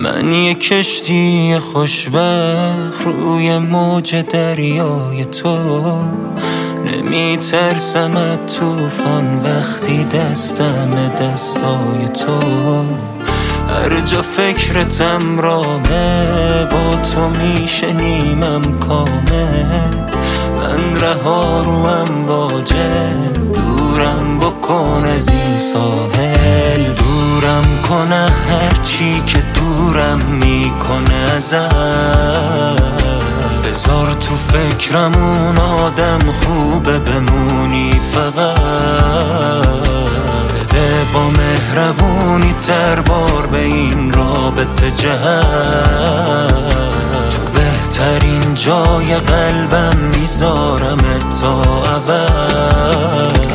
من یه کشتی خوشبخت روی موج دریای تو، نمیترسم از طوفان وقتی دستم دستای تو. هر جا فکرتم رامه با تو میشنیمم کامل. من رها رو امواجه دورم بکن از این ساحل، دورم کنه هرچی که دورم میکنه ازت. بذار تو فکرم اون آدم خوبه بمونی فقط. بده با مهربونی تر بار به این رابطه جهت. تو بهترین جای قلبم میذارم تا ابد.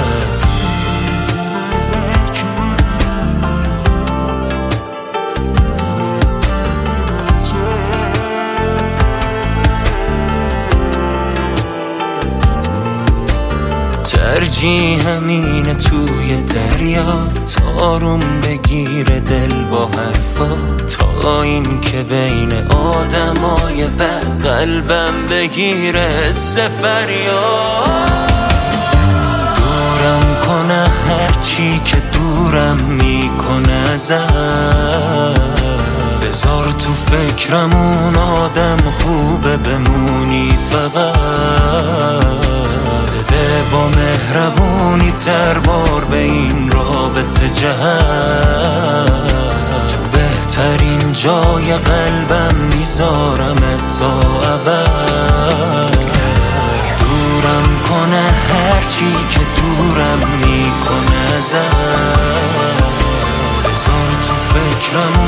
ترجیح همینه توی دریا تاروم بگیره دل با حرفا، تا این که بین آدمای بد قلبم بگیره سفریاد. دورم کنه هرچی که دورم میکنه ازت. بذار تو فکرم اون آدم خوبه بمونی فقط. با مهربونی تر بار به این رابطه جهت. تو بهترین جای قلبم میذارم تا ابد. دورم کنه هرچی که دورم میکنه ازت. بذار تو فکرم